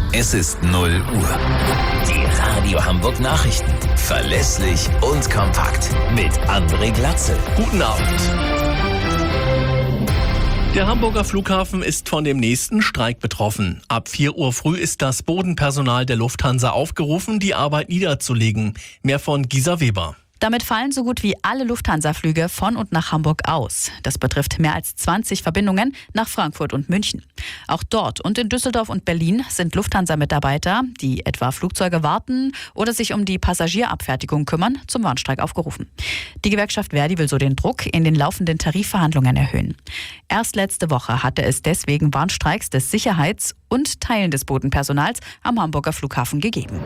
Es ist 0 Uhr. Die Radio Hamburg Nachrichten. Verlässlich und kompakt. Mit André Glatzel. Guten Abend. Der Hamburger Flughafen ist von dem nächsten Streik betroffen. Ab 4 Uhr früh ist das Bodenpersonal der Lufthansa aufgerufen, die Arbeit niederzulegen. Mehr von Gisa Weber. Damit fallen so gut wie alle Lufthansa-Flüge von und nach Hamburg aus. Das betrifft mehr als 20 Verbindungen nach Frankfurt und München. Auch dort und in Düsseldorf und Berlin sind Lufthansa-Mitarbeiter, die etwa Flugzeuge warten oder sich um die Passagierabfertigung kümmern, zum Warnstreik aufgerufen. Die Gewerkschaft Verdi will so den Druck in den laufenden Tarifverhandlungen erhöhen. Erst letzte Woche hatte es deswegen Warnstreiks des Sicherheits- und Teilen des Bodenpersonals am Hamburger Flughafen gegeben.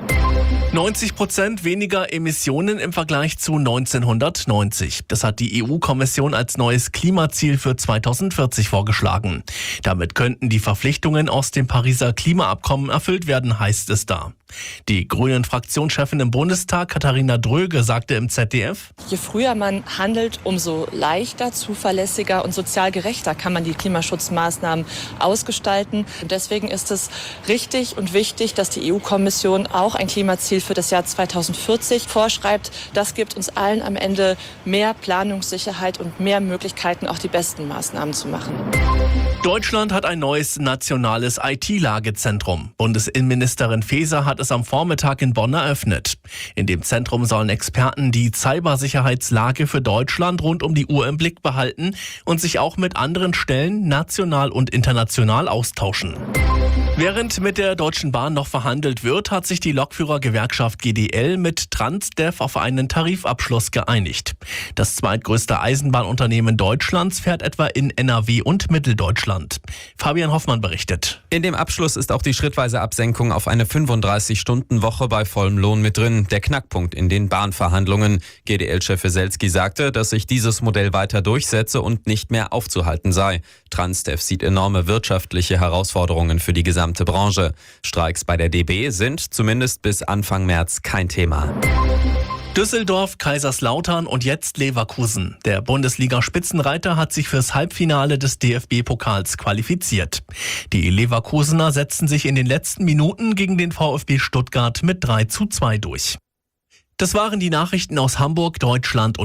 90% weniger Emissionen im Vergleich zu 1990. Das hat die EU-Kommission als neues Klimaziel für 2040 vorgeschlagen. Damit könnten die Verpflichtungen aus dem Pariser Klimaabkommen erfüllt werden, heißt es da. Die Grünen-Fraktionschefin im Bundestag, Katharina Dröge, sagte im ZDF: Je früher man handelt, umso leichter, zuverlässiger und sozial gerechter kann man die Klimaschutzmaßnahmen ausgestalten. Und deswegen ist es richtig und wichtig, dass die EU-Kommission auch ein Klimaziel für das Jahr 2040 vorschreibt. Das gibt uns allen am Ende mehr Planungssicherheit und mehr Möglichkeiten, auch die besten Maßnahmen zu machen. Deutschland hat ein neues nationales IT-Lagezentrum. Bundesinnenministerin Faeser hat es am Vormittag in Bonn eröffnet. In dem Zentrum sollen Experten die Cybersicherheitslage für Deutschland rund um die Uhr im Blick behalten und sich auch mit anderen Stellen national und international austauschen. Während mit der Deutschen Bahn noch verhandelt wird, hat sich die Lokführergewerkschaft GDL mit Transdev auf einen Tarifabschluss geeinigt. Das zweitgrößte Eisenbahnunternehmen Deutschlands fährt etwa in NRW und Mitteldeutschland. Fabian Hoffmann berichtet. In dem Abschluss ist auch die schrittweise Absenkung auf eine 35-Stunden-Woche bei vollem Lohn mit drin. Der Knackpunkt in den Bahnverhandlungen. GDL-Chef Weselski sagte, dass sich dieses Modell weiter durchsetze und nicht mehr aufzuhalten sei. Transdev sieht enorme wirtschaftliche Herausforderungen für die gesamte Branche. Streiks bei der DB sind zumindest bis Anfang März kein Thema. Düsseldorf, Kaiserslautern und jetzt Leverkusen. Der Bundesliga-Spitzenreiter hat sich fürs Halbfinale des DFB-Pokals qualifiziert. Die Leverkusener setzten sich in den letzten Minuten gegen den VfB Stuttgart mit 3:2 durch. Das waren die Nachrichten aus Hamburg, Deutschland und